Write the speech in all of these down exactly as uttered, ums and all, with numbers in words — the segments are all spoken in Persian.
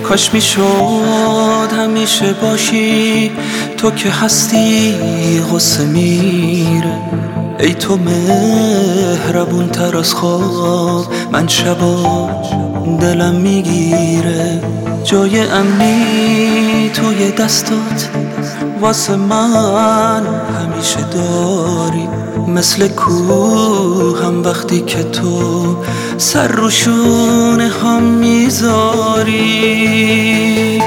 کاش میشد همیشه باشی، تو که هستی غصه میره. ای تو مهربون تر از خواب، من شبا دلم میگیره. جای امنی توی دستات واسه من همیشه داری، مثل کوهم وقتی که تو سر رو شونه هم میذاری.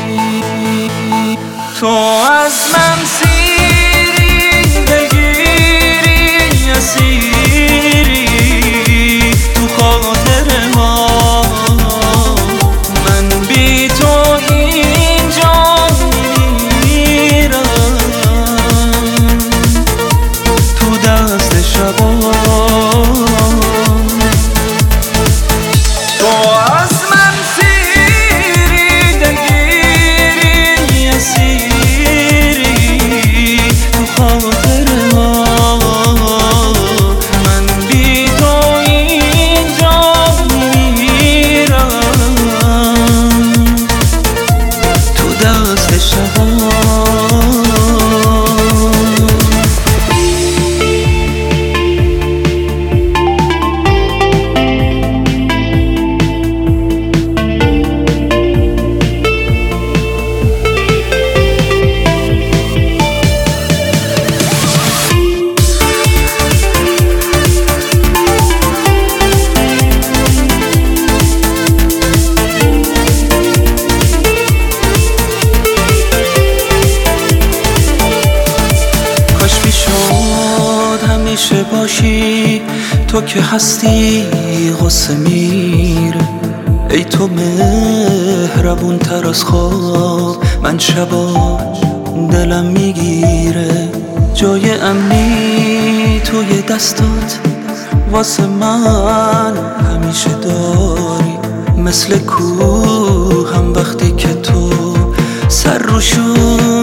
تو از من سیری بگیری اسیری تو خاطر ما، من بی تو اینجا میمیرم تو دست شبا. تو از من سیری دگیری اسیری تو خاطر ما، من بی تو اینجا میمیرم تو دست شبا. همیشه باشی، تو که هستی غصه میره. ای تو مهربون تر از خواب، من شبا دلم میگیره. جای امنی توی دستات واسه من همیشه داری، مثل کوهم وقتی که تو سر رو شون